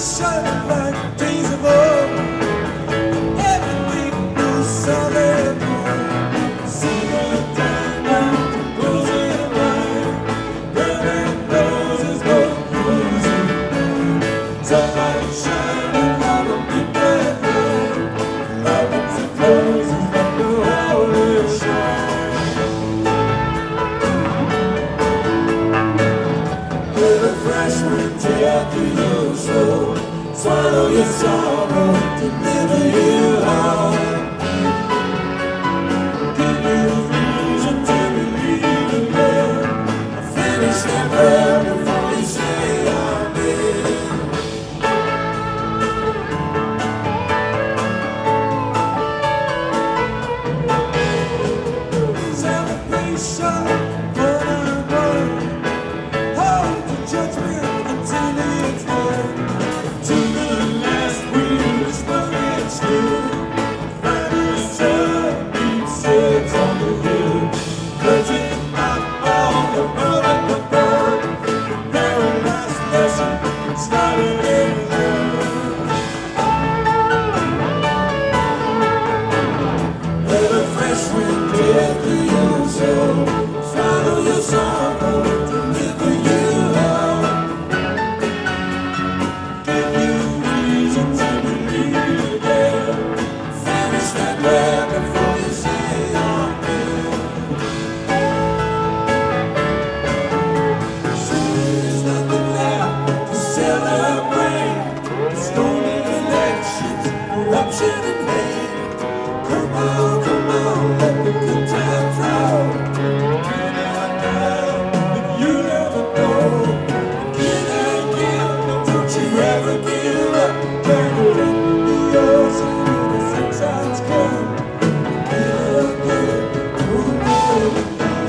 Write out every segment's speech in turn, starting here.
shining like days of old. Every week, new Sunday morning. Silver diamond, rosy wine, burning roses, gold cruising. Sunlight shining on the midnight line. Opens and closes like the holy shrine. Let a fresh wind tear through your soul. Swallow your sorrow, deliver you home. Give you reason to believe again. Finish that prayer before you say amen. Celebration, burn and burn. Hold the judgment until it's done. To the last wind, spun and still. Final sun beats six on the hill. Curtain up all the burn at the burn. Very last lesson started in love. Let a fresh wind tear through your soul. Swallow your sorrow, deliver you home. Give you reason to believe again. Finish that prayer before you say amen. There's nothing left to celebrate. Stormy elections, corruption and hate. Come on, let the good times roll. Get out now, if you never know. Again and again, don't you ever give up. Burn it in the ocean when the sunshines come. Again and again, oh, oh,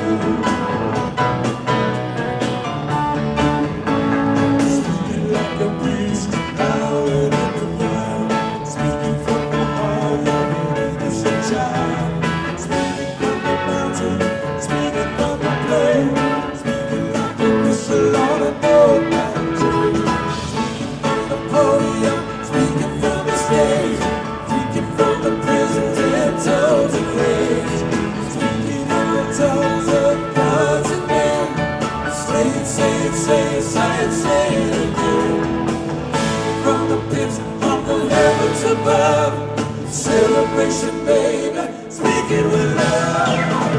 oh. Speaking like a priest, howling in the wild. Speaking from the heart of an innocent child. Speaking from the mountain, speaking from the plain. Speaking like a whistle on an old mountain. Speaking from the podium, speaking from the stage. Speaking from the prisons and toes of rage. Speaking in the tones of gods and men. Say it, say it, say it, say it, say it again. From the pits of the heavens above. Celebration, baby, speaking with love.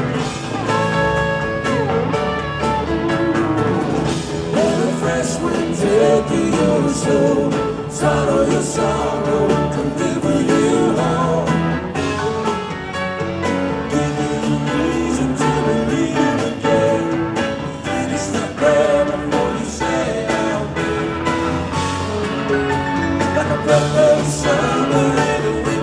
Let a fresh wind tear through your soul. Swallow your sorrow, deliver you home. Give you reason to believe again. Finish the prayer before you say amen. Like a breath of summer in the wind.